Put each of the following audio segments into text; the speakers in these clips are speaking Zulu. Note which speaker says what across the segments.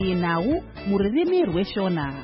Speaker 1: Inawu murimi rweshona.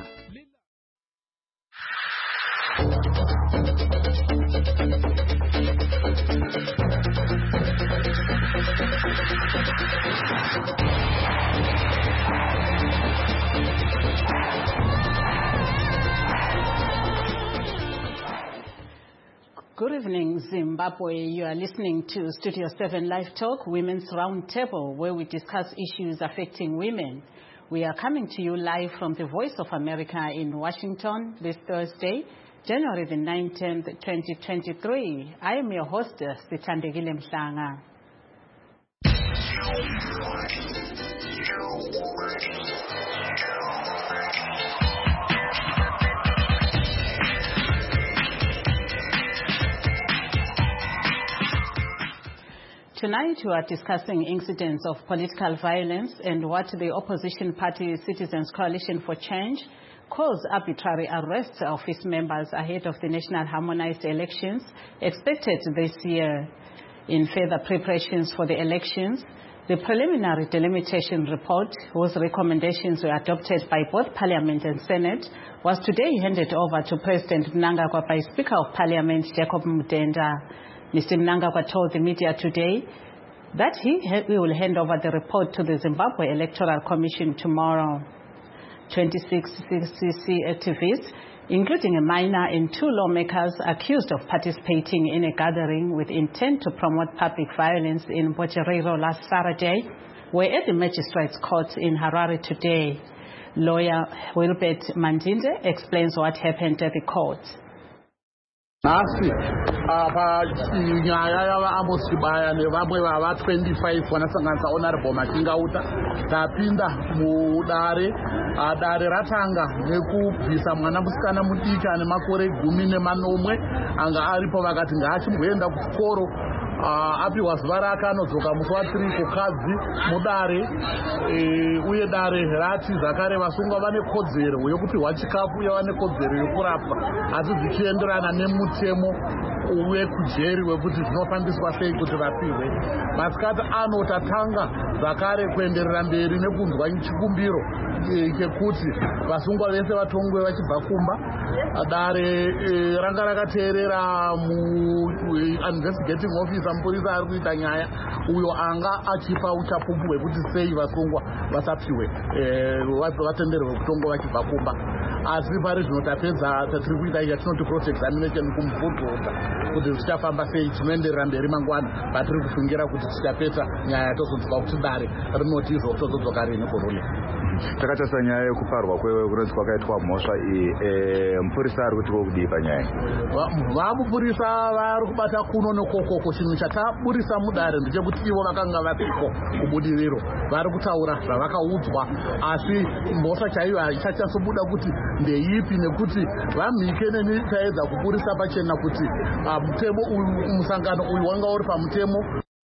Speaker 1: Good evening, Zimbabwe. You are listening to Studio 7 Live Talk, Women's Roundtable, where we discuss issues affecting women. We are coming to you live from the Voice of America in Washington this Thursday, January the 19th, 2023. I am your hostess, Sithandegile Mhlanga. Tonight we are discussing incidents of political violence and what the opposition party Citizens Coalition for Change calls arbitrary arrests of its members ahead of the national harmonized elections expected this year. In further preparations for the elections, the preliminary delimitation report, whose recommendations were adopted by both Parliament and Senate, was today handed over to President Mnangagwa by Speaker of Parliament Jacob Mutenda. Mr. Mnangagwa told the media today that he will hand over the report to the Zimbabwe Electoral Commission tomorrow. 26 CCC activists, including a minor and 2 lawmakers accused of participating in a gathering with intent to promote public violence in Botcherero last Saturday, were at the Magistrates' Court in Harare today. Lawyer Wilbert Mandinde explains what happened at the court.
Speaker 2: Nasi apa nyaya yavamosibaya nevamwe vava 25 vanasanganisa honorable Makingauta tapinda mudare dare ratanga nekubvisa mwana musikana mudiki ane makore 10 anga aripo vakati ngaachimboenda kuchikoro apiwa zuva rake anodzoka musi wa3 kukadzi mudare uye dare rati zvakare vasungwa vane kodzero yekupiwa chikafu uye vane kodzero yekurapwa asi zvichienderana nemutemo wekujeri wekuti zvinofambiswa sei kuti vapiwe. Masikati ano tatanga zvakare kuenderera mberi nekunzwa chikumbiro chekuti vasungwa vese vatongwe vachibva kumba. Dare ranga rakateerera investigating officer mupurisa ari kuita nyaya uyo anga achipa uchapupu hwekuti sei vasungwa vasapiwe vatenderwe kutongwa vachibva kumba. Asi pari zvino tapedza tatiri kuita yatinoti cross examination kumubvunza kuti zvichafamba sei chinoenderera mberi mangwana patiri kufungira kuti tichapedza nyaya tozonzwa kuti dare rinoti izvo tozodzoka rini kurule.
Speaker 3: Takatasa nyaya yekuparwa kunonzi kwakaitwa mhosva iyi mupurisa ari kuti kudii panyaya?
Speaker 2: Vamupurisa vari kubata kuno nekokoko. Chinhu chataburisa mudare ndechekuti ivo vakanga vasiko kubudiriro vari kutaura zvavakaudzwa asi mhosva chaiyo haichachatobuda kuti ndeipi nekuti vamhike netaedza kupurisa pachena kuti mutemo uyu musangano uyu wanga uri pamutemo.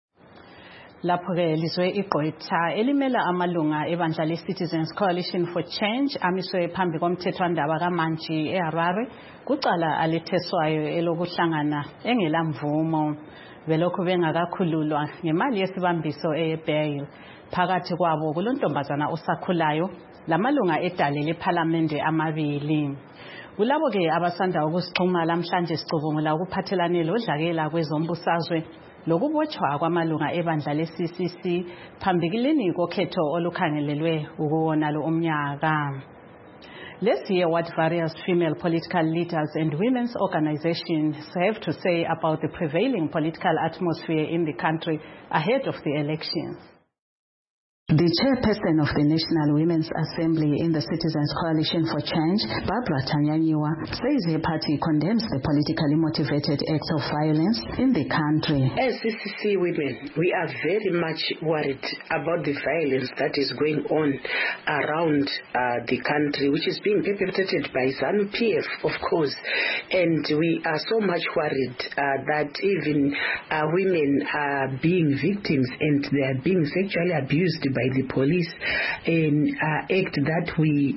Speaker 1: Lapho-ke lizwe igqwetha elimela amalunga ebandla le-Citizens Coalition for Change amiswe phambi komthethwandaba kaManji eHarare kucala aletheswayo elokuhlangana engelamvumo. Belokhu bengakakhululwa ngemali yesibambiso eyebail. Phakathi kwabo kulontombazana osakhulayo lamalunga edale lephalamende amabili. Kulabo-ke abasanda ukusixhuma lamhlanje sicubungula ukuphathelane lodlakela kwezombusazwe lokubotshwa kwamalunga ebandla le-CCC phambilini kokhetho olukhangelelwe ukuwonalo umnyaka. Let's hear what various female political leaders and women's organizations have to say about the prevailing political atmosphere in the country ahead of the elections. The chairperson of the National Women's Assembly in the Citizens Coalition for Change, Barbara Tanyanyiwa, says her party condemns the politically motivated acts of violence in the country.
Speaker 4: As CCC women, we are very much worried about the violence that is going on around the country, which is being perpetrated by ZANU-PF, of course. And we are so much worried that even women are being victims and they are being sexually abused by the police, an act that we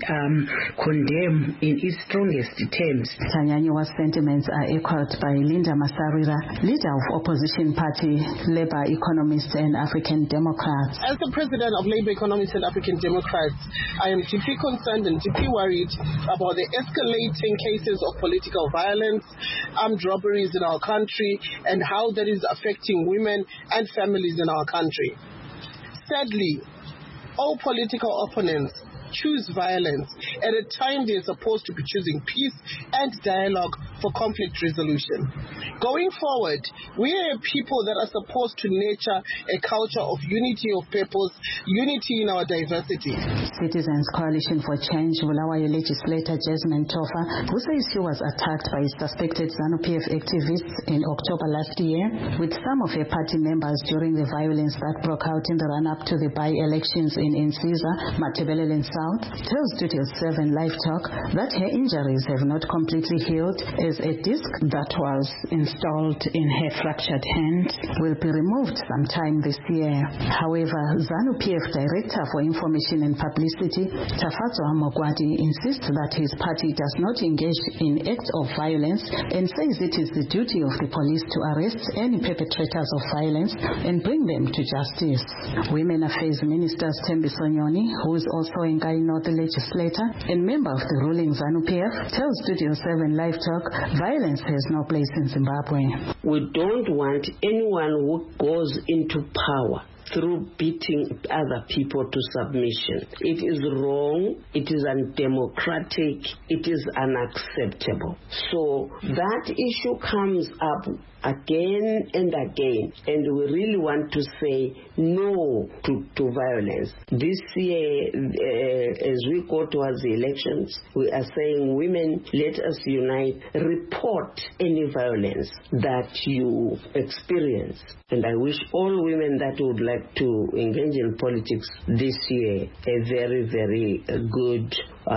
Speaker 4: condemn in its strongest terms.
Speaker 1: Tanyanyuwa's sentiments are echoed by Linda Masarira, leader of opposition party Labour Economists and African Democrats.
Speaker 5: As the president of Labour Economists and African Democrats, I am deeply concerned and deeply worried about the escalating cases of political violence, armed robberies in our country, and how that is affecting women and families in our country. Sadly, all political opponents choose violence at a time they're supposed to be choosing peace and dialogue for conflict resolution. Going forward, we are a people that are supposed to nurture a culture of unity of purpose, unity in our diversity.
Speaker 1: Citizens Coalition for Change Bulawayo legislator Jasmine Tofa, who says she was attacked by suspected ZANU-PF activists in October last year, with some of her party members during the violence that broke out in the run-up to the by-elections in Insiza, Matabeleland South, tells Studio 7 Live Talk that her injuries have not completely healed, as a disc that was installed in her fractured hand will be removed sometime this year. However, ZANU-PF Director for Information and Publicity, Tafatso Amogwadi, insists that his party does not engage in acts of violence and says it is the duty of the police to arrest any perpetrators of violence and bring them to justice. Women Affairs Minister Thembi Sonyoni, who is also in North legislator and member of the ruling ZANU-PF, tells Studio 7 Live Talk violence has no place in Zimbabwe.
Speaker 4: We don't want anyone who goes into power through beating other people to submission. It is wrong, it is undemocratic, it is unacceptable. So that issue comes up again and again, and we really want to say no to violence. This year, as we go towards the elections, we are saying, women, let us unite, report any violence that you experience. And I wish all women that would like to engage in politics this year a very, very good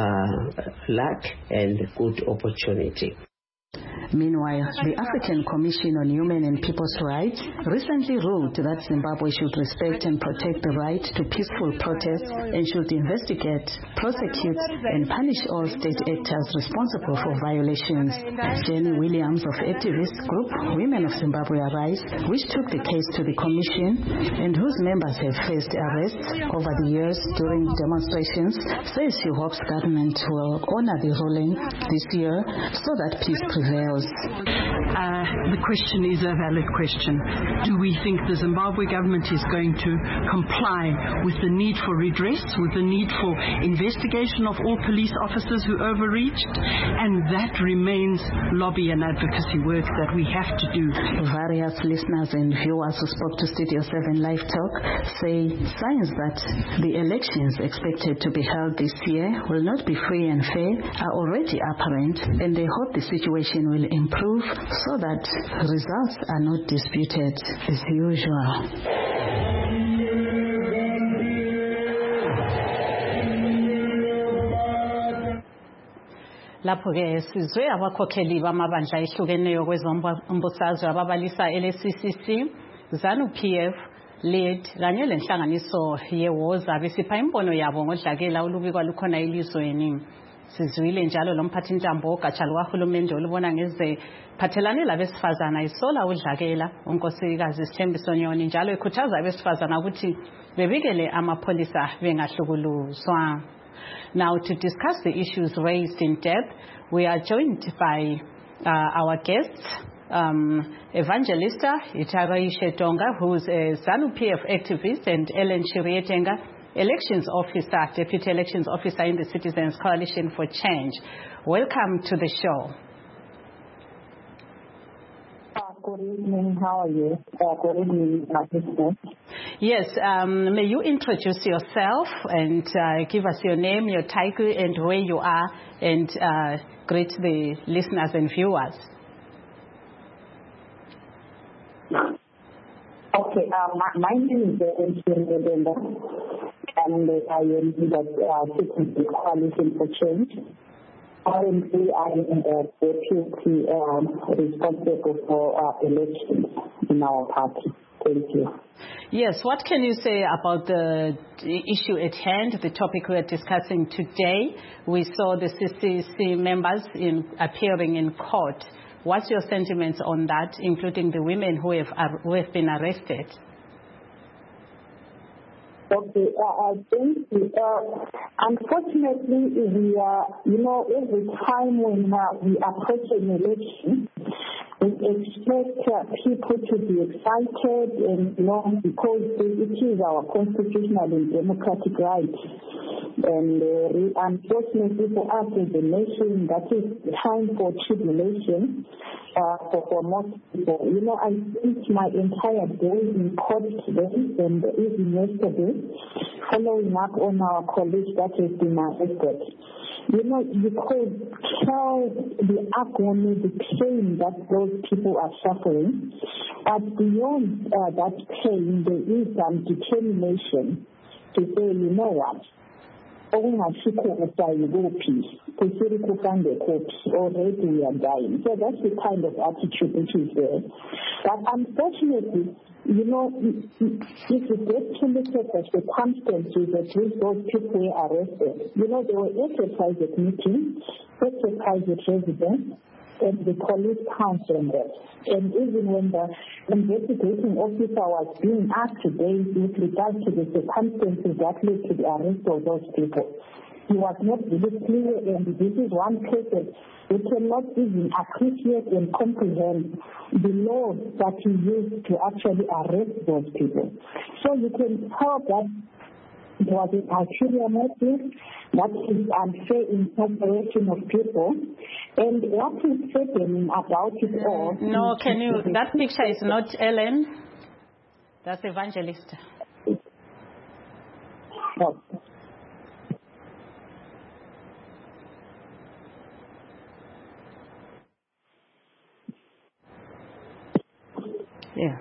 Speaker 4: luck and good opportunity.
Speaker 1: Meanwhile, the African Commission on Human and People's Rights recently ruled that Zimbabwe should respect and protect the right to peaceful protest and should investigate, prosecute, and punish all state actors responsible for violations. Jenny Williams of activist group Women of Zimbabwe Arise, which took the case to the Commission and whose members have faced arrests over the years during demonstrations, says she hopes government will honor the ruling this year so that peace prevails.
Speaker 6: The question is a valid question. Do we think the Zimbabwe government is going to comply with the need for redress, with the need for investigation of all police officers who overreached? And that remains lobby and advocacy work that we have to do.
Speaker 1: Various listeners and viewers who spoke to Studio 7 Live Talk say signs that the elections expected to be held this year will not be free and fair are already apparent, and they hope the situation will improve so that results are not disputed as usual. Lapho ke sizwe abakhokheli bamabandla ehlukeneyo kwezombusazwe ababalisa LCCC, ZANU-PF, LED kanye lenhlanganiso yeWoza besipha imbono yabo ngodlakela olubikwa lukhona elizweni. Sizwile njalo lomphathintambo ogatsha lukahulumende olubona ngeze phathelane labesifazana isola udlakela unkosikazi Thembi Sonyoni njalo ekhuthaza abesifazana ukuthi bebikele amapholisa bengahlukuluzwa. Now, to discuss the issues raised in depth, we are joined by our guests, Evangelista Itabaishe Tonga, who is a ZANU-PF activist, and Ellen Chirietenga, Elections Officer, Deputy Elections Officer in the Citizens Coalition for Change. Welcome to the show.
Speaker 7: Good evening. How are you? Good evening, listeners.
Speaker 1: Yes, may you introduce yourself and give us your name, your title, and where you are, and greet the listeners and viewers.
Speaker 7: Okay, my name is Ellen Chirietenga, and I am the Citizens Coalition for Change. Currently, I am the deputy responsible for elections in our party. Thank you.
Speaker 1: Yes, what can you say about the issue at hand, the topic we are discussing today? We saw the CCC members appearing in court. What's your sentiments on that, including the women who have been arrested?
Speaker 7: Okay, I think, unfortunately, we are, every time when we approach an election, we expect people to be excited and because it is our constitutional and democratic right. And unfortunately for us as a nation, that is time for tribulation for most people. I spent my entire day in court today and even yesterday following up on our colleague that has been arrested. You could tell the agony, the pain that those people are suffering, but beyond that pain, there is some determination to say, you know what, already we are dying. So that's the kind of attitude which is there. But unfortunately, if you get to look at the circumstances at which those people were arrested, they were at a private meeting, at a private residence, and the police counseled them. And even when the investigating officer was being asked today with regard to the circumstances that led to the arrest of those people, he was not really clear, and this is one person who cannot even appreciate and comprehend the law that he used to actually arrest those people. So you can tell that it was an ulterior motive, that is unfair incorporation of people, and what is happening about it all...
Speaker 1: No, that picture is not Ellen, that's Evangelist.
Speaker 7: No.
Speaker 1: Yeah.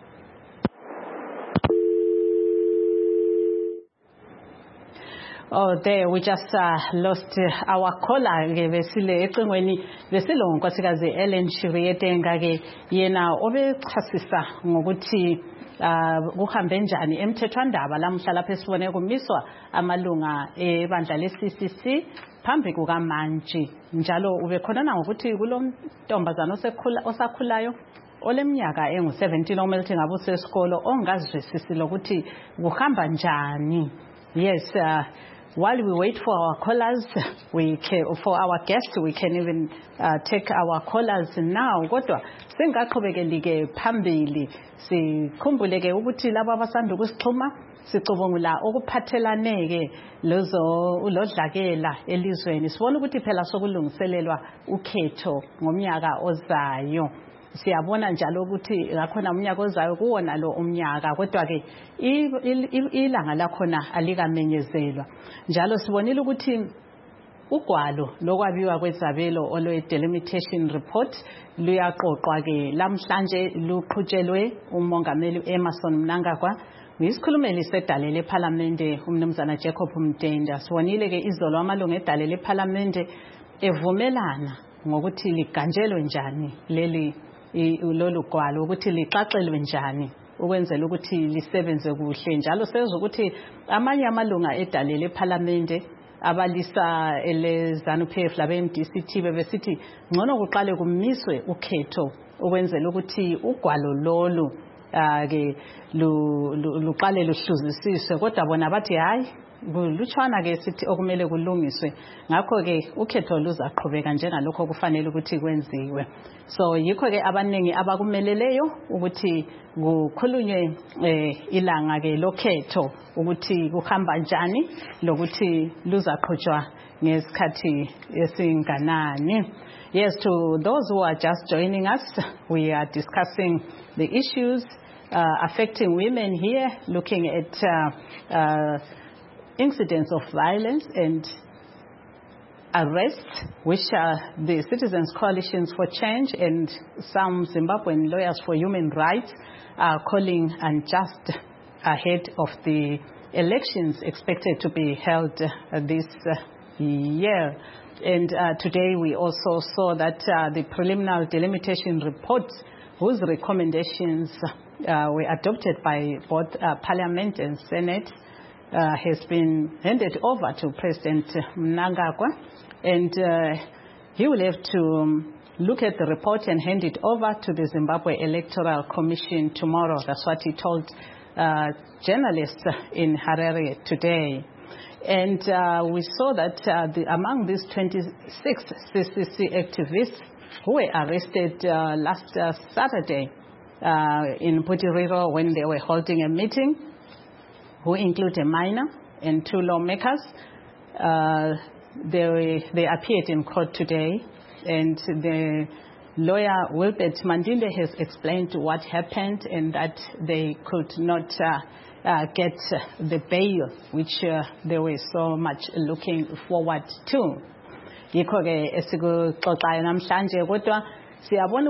Speaker 1: Oh, there we just lost our caller. Besile ecingweni besilo nkosikazi Ellen Shiriete ngake yena obechasisa ngokuthi kuhambe njani emthethwandaba lamuhla lapho esibone kumiswa amalunga ebandla le-CCC phambi kukaMantshi. Njalo ubekhonana ngokuthi kulontombazana osakhulayo oleminyaka engu-17 okumele ukuthi ngabe usesikolo ongazwisisi lokuthi kuhamba njani. Yes, while we wait for our callers, for our guests, we can even take our callers now. Kodwa singaqhubekeli phambili sikhumbuleke ukuthi laba abasanda ukusixhuma sicubungula okuphathelane ke lodlakela elizweni. Sibona ukuthi phela sokulungiselelwa ukhetho ngomnyaka ozayo. Siyabona njalo ukuthi ngakhona umnyaka ozayo kuwona lo umnyaka, kodwa ke ilanga lakhona alikamenyezelwa. Njalo sibonile ukuthi ugwalo lokwabiwa kwezabelo olwe delimitation report luyaqoqwa ke lamhlanje luqhutshelwe umongameli Emmerson Mnangagwa ngisikhulumeli sedale leParlamente umnumzana Jacob Mdenda. Sibonile ke izolo amalungu edale leParlamente evumelana ngokuthi liganjelwe njani lolu gwalo, ukuthi lixaxelwe njani ukwenzela ukuthi lisebenze kuhle. Njalo sezwe ukuthi amanye amalunga edale leParlamente abalisa eleZANU-PF labe-MDC bebesithi ngcono kuqale kumiswe ukhetho ukwenzela ukuthi ugwalo lolu ke luqale luhluzisiswe, kodwa bona bathi hayi kulutshwana ke sithi okumele kulungiswe. Ngakho ke ukhetho luzaqhubeka njengalokho kufanele ukuthi kwenziwe. So yikho ke abaningi abakumeleleyo ukuthi kukhulunywe ilanga ke lokhetho ukuthi kuhamba njani lokuthi luzaqhutshwa ngesikhathi esinganani. Yes, to those who are just joining us, we are discussing the issues affecting women here, looking at incidents of violence and arrests, which the Citizens Coalitions for Change and some Zimbabwean lawyers for human rights are calling unjust ahead of the elections expected to be held this year. And today we also saw that the preliminary delimitation report, whose recommendations were adopted by both Parliament and Senate has been handed over to President Mnangagwa, and he will have to look at the report and hand it over to the Zimbabwe Electoral Commission tomorrow. That's what he told journalists in Harare today. And we saw that among these 26 CCC activists who were arrested last Saturday in Putiriro when they were holding a meeting, who include a minor and 2 lawmakers, they appeared in court today, and the lawyer Wilbert Mandinde has explained what happened and that they could not get the bail which they were so much looking forward to. Yikho ke esikuxoxayo namhlanje, kodwa siyabona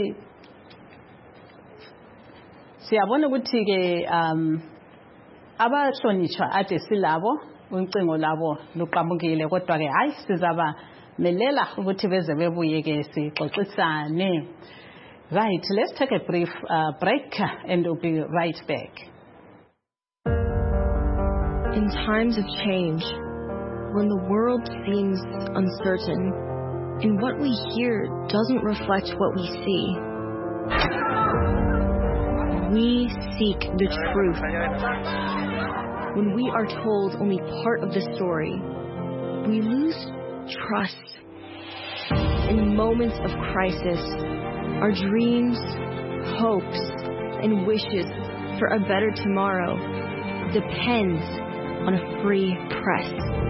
Speaker 1: ukuthi ke abahlonitshwa ade silabo uncingo labo luqamukile, kodwa ke hayi sizaba melela ukuthi beze bebuye ke sixoxisane. Right, let's take a brief break and we'll be right back.
Speaker 8: In times of change, when the world seems uncertain and what we hear doesn't reflect what we see, we seek the truth. When we are told only part of the story, we lose trust. In moments of crisis, our dreams, hopes, and wishes for a better tomorrow depends on a free press.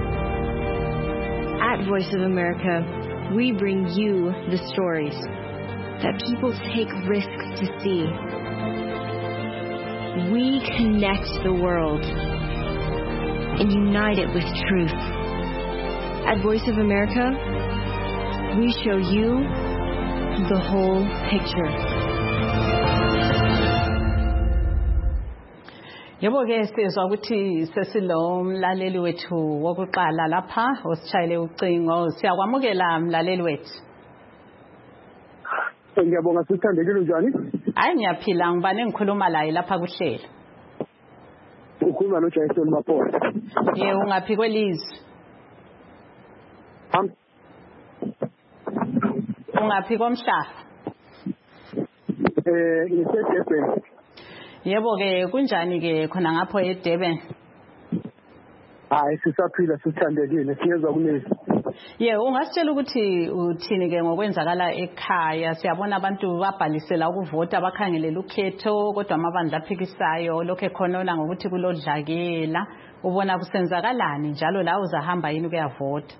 Speaker 8: At Voice of America, we bring you the stories that people take risks to see. We connect the world and unite it with truth. At Voice of America, we show you the whole picture.
Speaker 1: Yebo ke sizwa ukuthi sesilo mlaleli wethu wokuqala lapha osishayile ucingo. Siyakwamukela mlaleli wethu.
Speaker 9: Ngiyabonga sithandekile njani?
Speaker 1: Hayi ngiyaphila, ngibane ngikhuluma laye lapha kuhlelo.
Speaker 9: Ukhuluma no Jason Maphosa.
Speaker 1: Ungaphi kwelizwe? Ungaphi komhlaba?
Speaker 9: NgiseDurban.
Speaker 1: Yebo ke kunjani ke khona ngapho eDurban?
Speaker 9: Hayi sisaphila sithandekile siyezwa kunesi.
Speaker 1: Ungasitshela ukuthi uthini ke ngokwenzakala ekhaya? Siyabona abantu babhalisela ukuvota bakhangelela ukhetho, kodwa amabandla aphikisayo lokho ekhonona ngokuthi kulodlakela. Ubona kusenzakalani njalo la uzahamba yini ukuyavota?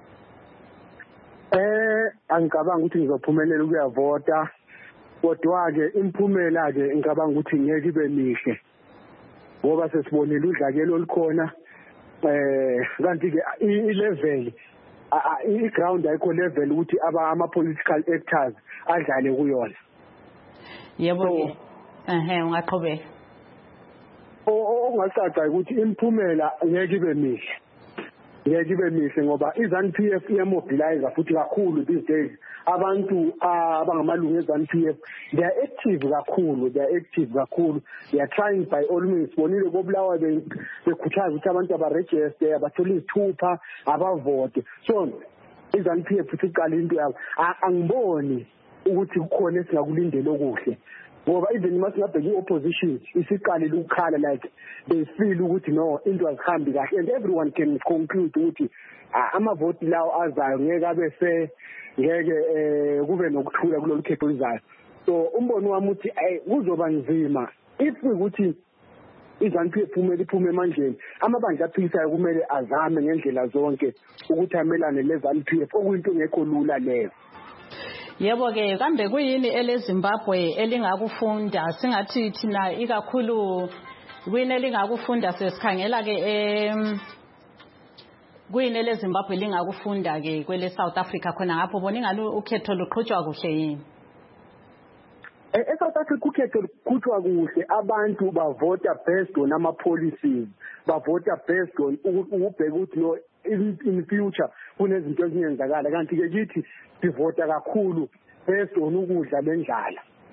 Speaker 9: Angicabanga ukuthi ngizophumelela ukuyavota, kodwa ke imphumela ke ngicabanga ukuthi ngeke ibe mihle. Ngoba sesibonile udlakela olukhona kanti ke i-level i-ground ayikho level ukuthi ama-political actors adlale kuyona.
Speaker 1: Yebo ke. Ungaqhubeka.
Speaker 9: Ongasaca ukuthi imphumela ngeke ibe mihle. Ngeke ibe mihle ngoba iZANU-PF iyamobilize futhi kakhulu these days. Abantu abangamalungu eZANU-PF they are active kakhulu, they are trying by all means. Bonile kobulawa bekhuthaza ukuthi abantu abaregister abathola izithupha abavote. So iZANU-PF futhi iqala into yabo. Angiboni ukuthi kukhona esingakulindele okuhle. Ngoba even masingabheka i-opposition isiqalile ukukhala like they feel ukuthi no into azihambi kahle, and everyone can conclude ukuthi amavoti lawo azayo ngeke abe fair, ngeke kube nokuthula kulolu khetho lizayo. So umbono wami uthi kuzoba nzima if ukuthi iZANU-PF iphume emandleni. Amabandla aphikisayo kumele azame ngendlela zonke ukuthi amelane leZANU-PF, okuyinto engekho lula leyo.
Speaker 1: Yebo ke kambe kuyini eleZimbabwe elingakufunda? Singathi thina ikakhulu kuyini elingakufunda sesikhangela ke kuyini eleZimbabwe lingakufunda ke kwele South Africa khona ngapho bona ingalo ukhetho luqhutshwa kuhle yini?
Speaker 9: eSouth Africa ukhetho luqhutshwa kuhle, abantu bavota based on ama policies, bavota based on ukubheka ukuthi no in future kunezinto ezingenzakala, kanti ke kithi sivota kakhulu based on ukudla lendlala.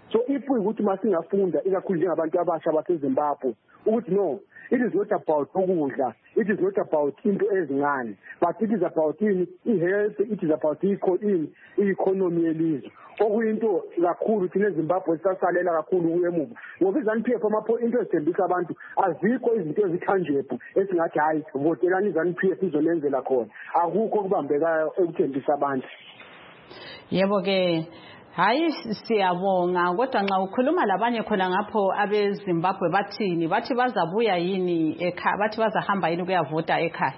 Speaker 9: So if kuyikuthi masingafunda ikakhulu njengabantu abasha baseZimbabwe ukuthi no, it is not about ukudla, it is not about into ezincane, but it is about i-health, it is about i-economy yelizwe. Okuyinto kakhulu thina eZimbabwe sisasalela kakhulu kuyemuva ngoba iZANU-PF into ezithembisa abantu azikho izinto ezithanjebu esingathi hayi votelani iZANU-PF izolenzela khona, akukho okubambekayo ekuthembisa abantu.
Speaker 1: Yebo ke hayi siyabonga kodwa nxa ukhuluma labanye khona ngapho abeZimbabwe bathini, bathi bazabuya yini ekhaya, bathi bazahamba yini kuyavota ekhaya?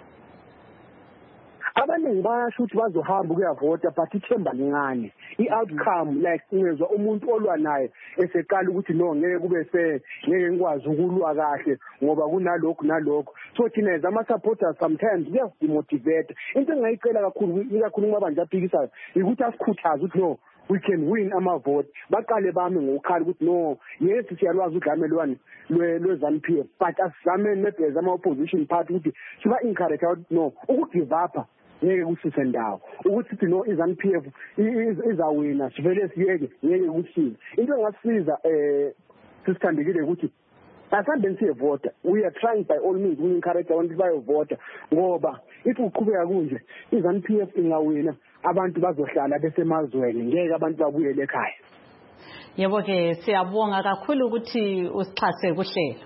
Speaker 9: Abaningi bayasho ukuthi bazohamba ukuyavota but ithemba lincane, i-outcome like ngezwa umuntu olwa naye eseqala ukuthi no ngeke kube fair, ngeke ngikwazi ukulwa kahle ngoba kunalokho nalokho. So thina as ama-supporters sometimes kuyasimotivate. Into engayicela kakhulu ikakhulu kumabandla aphikisayo ukuthi asikhuthaze ukuthi no, we can win amavote. Baqale bami ngokukhala ukuthi no, yes siyalwazi udlamelwano lwe-ZANU-PF but asizameni maybe as ama-opposition party ukuthi siba-encourage ukuthi no, ukugive up ngeke kusise ndawo, ukuthi sithi no iZANU-PF izawina sivele siyeke ngeke kusise. Into engasisiza sisithandekile ukuthi asambeni siyevota, we are trying by all means uku-encourage abantu bayovota ngoba if uqhubeka kunje iZANU-PF ingawina abantu bazohlala besemazweni, ngeke abantu babuyele ekhaya.
Speaker 1: Yebo ke siyabonga kakhulu ukuthi usixhase kuhlelo.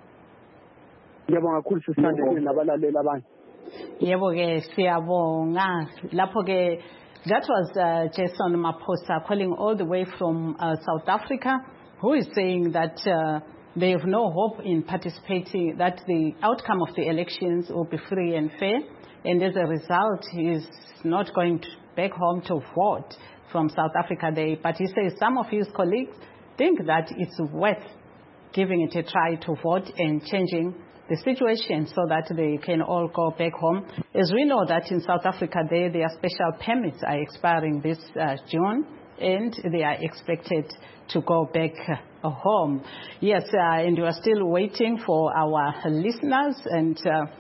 Speaker 9: Ngiyabonga kakhulu sisithandekile nabalaleli abanye.
Speaker 1: Yebo ke siyabonga lapho ke. That was Jason Maposa calling all the way from South Africa, who is saying that they have no hope in participating, that the outcome of the elections will be free and fair, and as a result he is not going back home to vote from South Africa Day. But he says some of his colleagues think that it's worth giving it a try to vote and changing the situation so that they can all go back home. As we know that in South Africa their special permits are expiring this June and they are expected to go back home. Yes, and we are still waiting for our listeners and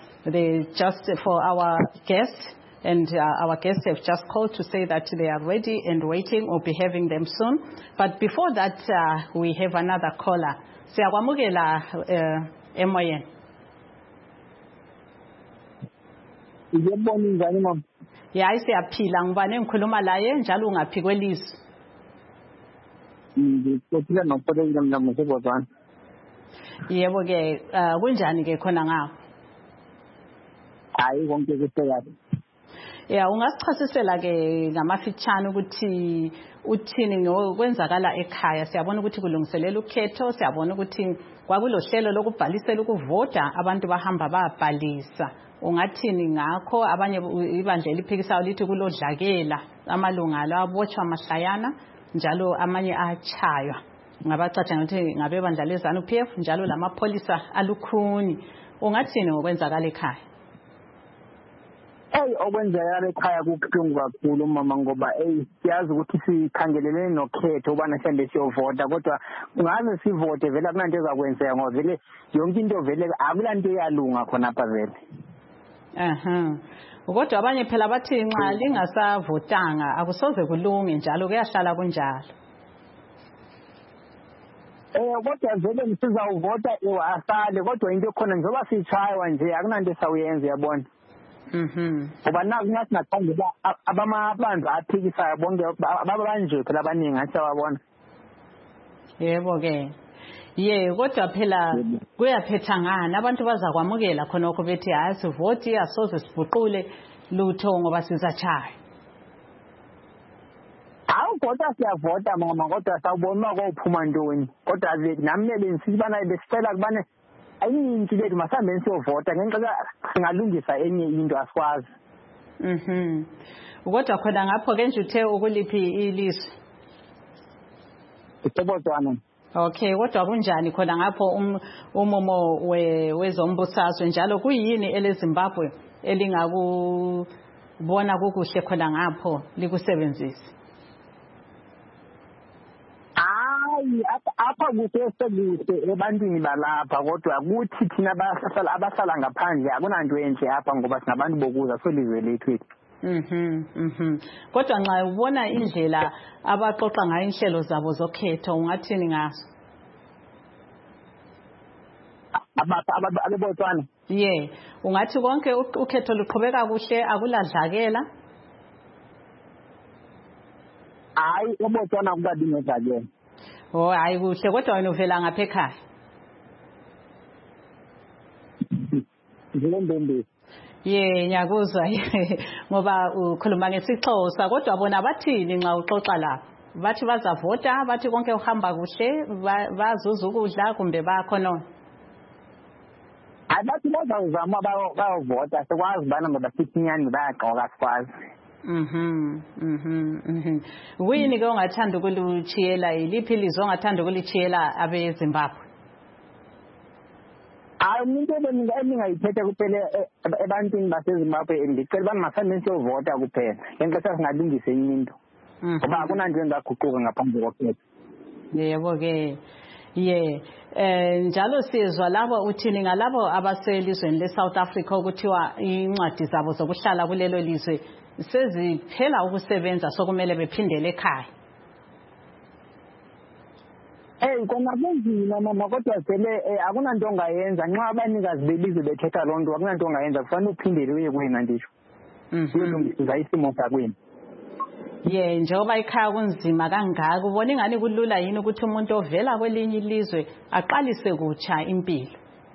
Speaker 1: for our guests. And our guests have just called to say that they are ready and waiting. We'll be having them soon. But before that, we have another caller. Siyakwamukela emoyeni.
Speaker 10: Yebo njani mama?
Speaker 1: Ya siyaphila, ngubani engikhuluma laye njalo ungaphi kwelizwe?
Speaker 10: Ngikuphila noPoleka mina ngoSebozwana.
Speaker 1: Yebo ke kunjani ke khona ngapho?
Speaker 10: Hayi konke kusekhona.
Speaker 1: Ya ungasichasisela ke ngamafitshane ukuthi uthini ngokwenzakala ekhaya. Siyabona ukuthi kulungiselela ukhetho, siyabona ukuthi kwakulohlelo lokubhalisela ukuvota, abantu bahamba babhalisa. Ungathini ngakho? Abanye ibandla eliphikisayo lithi kulodlakela, amalunga labotshwa amahlayana njalo amanye achaywa. Ngabacatsha ukuthi ngabebandla leZANU-PF njalo lamapolisa alukhuni. Ungathini ngokwenzakala ekhaya?
Speaker 10: Okwenzakala ekhaya kubuhlungu kakhulu mama ngoba siyazi ukuthi sikhangelelene nokhetho ubana sihambe siyovota kodwa ungaze sivote vele akunanto ezakwenzeka ngoba vele yonke into vele akulanto eyalunga khona apha vele.
Speaker 1: Kodwa abanye phela bathi nxa lingasavotanga akusoze kulunge njalo kuyahlala kunjalo.
Speaker 10: Kodwa vele nisizawuvota asale kodwa into ekhona njengoba sitshaywa nje akunanto esawuyenza yabona. Ngoba nathi nathanda uba abamabandla aphikisayo bonke babanje phela abaningi athi ababona.
Speaker 1: Yebo ke. Ye kodwa phela kuyaphetha ngani abantu bazakwamukela khonokho bethi hayi sivoti asoze sibuqule lutho ngoba sizachaya.
Speaker 10: Hawu kodwa siyavota mama kodwa sawubona kophuma ntoni kodwa nami bengisibana besicela kubane ayinto lethu masambe siyovota ngenxa singalungisa enye into asikwazi.
Speaker 1: Kodwa khona ngapho ke nje uthe ukuliphi ilizwe?
Speaker 10: Sebozwana.
Speaker 1: Okay, kodwa kunjani khona ngapho umumo wezombusazwe njalo kuyini eleZimbabwe elingakubona kukuhle khona ngapho likusebenzise?
Speaker 10: Apha kusesekuhle ebantwini balapha kodwa kuthi thina abasala ngaphandle akunanto enhle apha ngoba singabantu bokuza selizwe lethu.
Speaker 1: Kodwa nxa ubona indlela abaxoxa ngayo inhlelo zabo zokhetho ungathini ngazo?
Speaker 10: Abebotswana.
Speaker 1: Ungathi konke ukhetho luqhubeka kuhle akuladlakela?
Speaker 10: Hayi, eBotswana kukabi nedlakela.
Speaker 1: Hayi kuhle, kodwa wena uvela ngapha ekhaya.
Speaker 10: Ngilembembe.
Speaker 1: Ngiyakuzwa ngoba ukhuluma ngesixhosa, kodwa bona bathini nxa uxoxa lapha? Bathi bazavota, bathi konke uhamba kuhle, bazuza ukudla kumbe bayakhonona?
Speaker 10: Abathi bazawuzama bayovota, sekwazi bana mabasithi inyani bayagqoka sikwazi.
Speaker 1: Kuyini ke ongathanda ukuluchiyela, iliphi ilizwe ongathanda ukulichiyela abeZimbabwe?
Speaker 10: Umuntu engingayithetha kuphela ebantwini baseZimbabwe ngicela bangasameni siyovota kuphela. Ngenxa singalungise into. Ngoba akunanto engaguquka ngaphambi kokhetho.
Speaker 1: Yebo ke. Njalo sizwa labo uthini ngalabo abaselizweni leSouth Africa ukuthiwa incwadi zabo zokuhlala kulelo lizwe seziphela ukusebenza sokumele bephindele ekhaya.
Speaker 10: Kona kunzima mama, kodwa vele akunanto ongayenza nxa abanikazi belizwe bethetha loo nto akunanto ongayenza, kufanele uphindele uye kwena ndisho. Uyolungisa isimo sakwenu.
Speaker 1: Njengoba ekhaya kunzima kangaka, ubona ingani kulula yini ukuthi umuntu ovela kwelinye ilizwe aqalise kutsha impilo?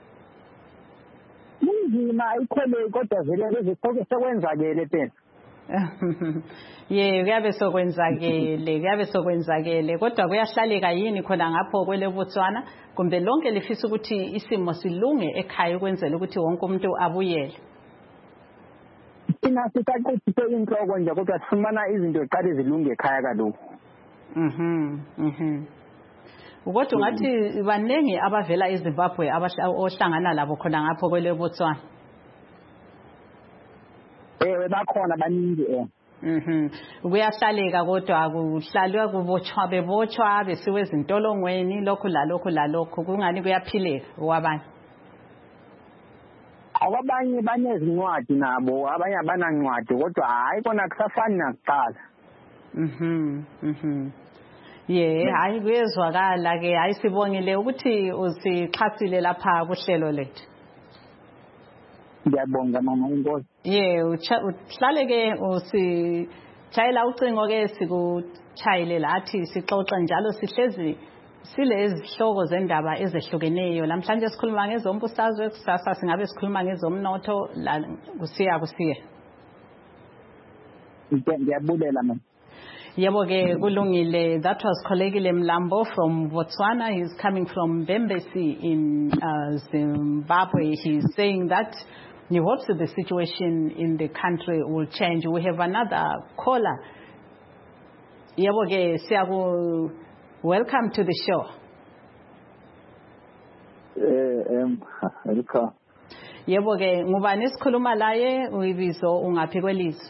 Speaker 10: Kunzima ikhole, kodwa vele sekwenzakele phela.
Speaker 1: Kuyabe sokwenzakele, kodwa kuyahlaleka yini khona ngapho kwele Botswana kumbe lonke lifisa ukuthi isimo silunge ekhaya ukwenzela ukuthi wonke umuntu abuyele?
Speaker 10: Thina sisaqothise inhloko nje, kodwa sifumana izinto ziqale zilunge ekhaya kaloku.
Speaker 1: Kodwa ungathi baningi abavela eZimbabwe ohlangana labo khona ngapho kwele Botswana?
Speaker 10: Bakhona baningi.
Speaker 1: Kuyahlaleka kodwa akuhlalwa bebotshwa besiwe ezintolongweni lokhu lalokhu kungani kuyaphileka kwabanye?
Speaker 10: Abanye banezincwadi nabo, abanye abanancwadi, kodwa hayi kona kusafani nakuqala.
Speaker 1: Hayi kuyezwakala ke. Hayi sibongile ukuthi usixhasile lapha kuhlelo lethu.
Speaker 10: Ngiyabonga mama, inkosi.
Speaker 1: Uhlale ke usitshayela ucingo ke sikuchayile lathi sixoxe njalo sihlezi silezi zihloko zendaba ezehlukeneyo. Namhlanje sikhuluma ngezombusazwe, kusasa singabe sikhuluma ngezomnotho kusiya.
Speaker 10: Ngiyabulela mama.
Speaker 1: Yebo ke kulungile. That was Kholekile Mlambo from Botswana. He's coming from Mbembesi in Zimbabwe. He's saying that he hopes that the situation in the country will change. We have another caller. Yebo ke siyaku welcome to the show. Yebo ke ngubani esikhuluma laye, uyibizo ungaphi kwelizwe?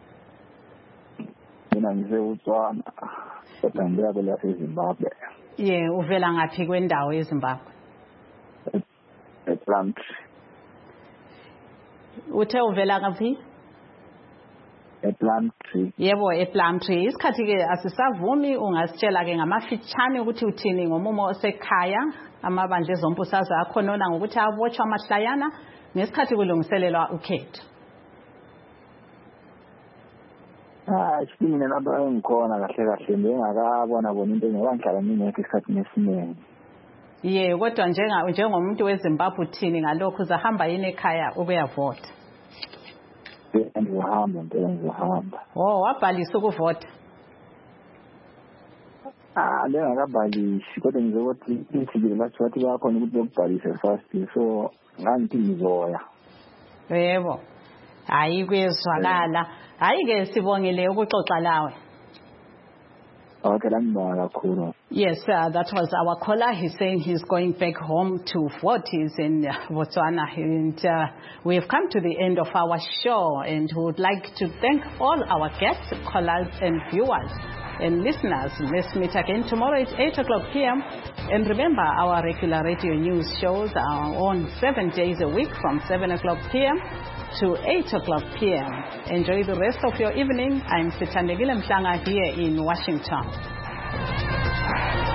Speaker 11: Mina ngiseBotswana kodwa ngiyaphela eZimbabwe.
Speaker 1: Uvela ngaphi kwendawo eZimbabwe?
Speaker 11: ePlumtree.
Speaker 1: Uthe uvela ngaphi?
Speaker 11: ePlumtree.
Speaker 1: Yebo, ePlumtree. Isikhathi ke asisavumi, ungasitshela ke ngamafitshane ukuthi uthini ngomumo osekhaya, amabandla ezombusazwe akhonona ngokuthi abotshwa amahlayana ngesikhathi kulungiselelwa ukhetho.
Speaker 11: Mina lapha engikhona kahle ngingakabona into engihlala ngingekho isikhathi esiningi.
Speaker 1: Kodwa njengomuntu weZimbabwe uthini ngalokho, uzahamba yini ekhaya ukuyavota?
Speaker 11: Ngihamba.
Speaker 1: Wabhalisa ukuvota?
Speaker 11: Bengakabhalisi kodwa ngizokuthi inthibile bathi bakhona ukuthi bekubhalise first, so ngangithi ngizoya.
Speaker 1: Yebo. Hayi kuyezwakala. Hayi ke sibongile ukuxoxa lawe.
Speaker 11: Okay, kakhulu.
Speaker 1: Yes, that was our caller. He's saying he's going back home to vote. He's in Botswana. And we have come to the end of our show, and we would like to thank all our guests, callers and viewers and listeners. Let's meet again tomorrow at 8 o'clock p.m. And remember, our regular radio news shows are on 7 days a week from 7 o'clock p.m. to 8 o'clock p.m. Enjoy the rest of your evening. I'm Sithandekile Mhlanga here in Washington.